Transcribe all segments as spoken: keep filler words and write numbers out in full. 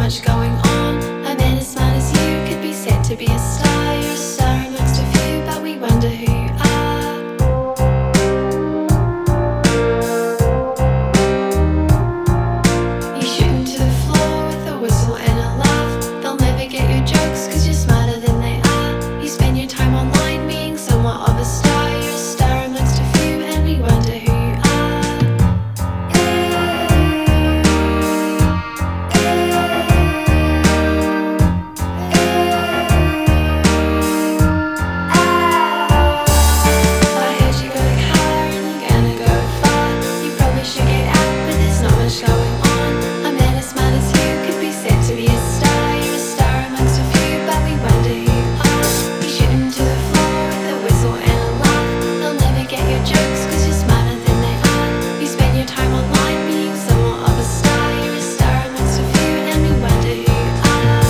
much going on. A man as smart as you could be said to be a star. You're a star amongst a few, but we wonder who you are. You shoot into the floor with a whistle and a laugh. They'll never get your jokes cause you're smarter than they are. You spend your time online being somewhat of a star. You're a star amongst a few and we wonder who you are. I heard you got a car and you're gonna go far. You probably should get out, but there's not much going on. A man as smart as you could be said to be a star. You're a star amongst a few, but we wonder who you are. You shoot into the floor with a whistle and a laugh. They'll never get your jokes cause you're smarter than they are. You spend your time online being somewhat of a star. You're a star amongst a few and we wonder who you are.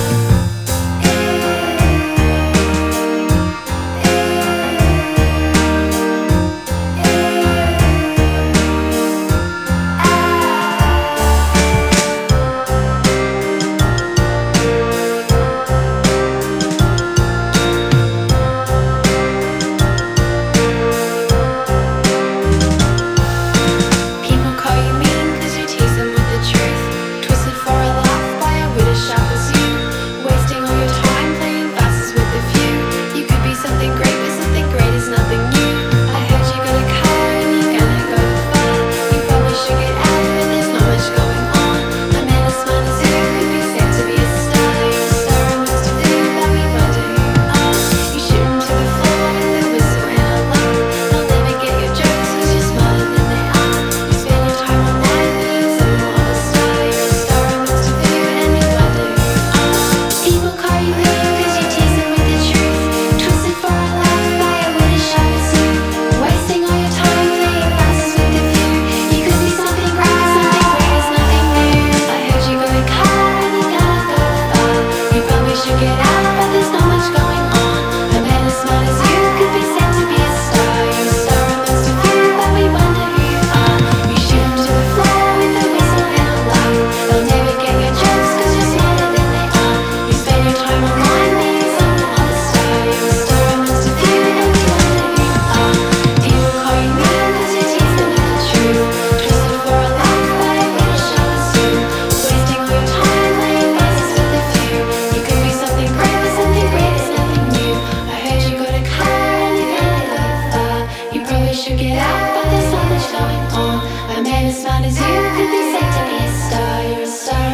People call you mean cause you tease them with the truth. Twisted for a laugh by a wit as sharp as you. Wasting all your time playing fastest with the few. You could be something great but something great is nothing new. I heard you got a car and you're gonna go far. You probably should get out but there's not much going on. A man as smart as you could be said to be a star. You're a star amongst a few but we wonder who you are. You shoot into the floor with a whistle and a laugh. They'll never get your jokes cause you're smarter than they are. You spend your time online being somewhat of a star. You're a star amongst a few and we wonder who you are. People call you mean cause you tease them with the truth. Twisted for a laugh by a wit as sharp as you. Wasting all your time playing fastest with the few. You could be something great, something great is nothing new. I heard you got a car and you're gonna go far. You probably should get out but there's not much going on. A man as smart as you could be said to be a star. You're a star amongst a few but we wonder who you are. You shoot into the floor with a whistle and a laugh. They'll never get your jokes cause you're smarter than they are. You spend your time online being somewhat of a star. You're a star amongst a few and we wonder who you are. People call you mean cause you tease them with the truth. Twisted for a laugh by a wit as sharp as you. Wasting all your time playing fastest with the few. You could be something great but something great is nothing new. I heard you got a car and you're gonna go far. You probably should get out but there's not much going on. A man as smart as you could be said to be a star. You're a star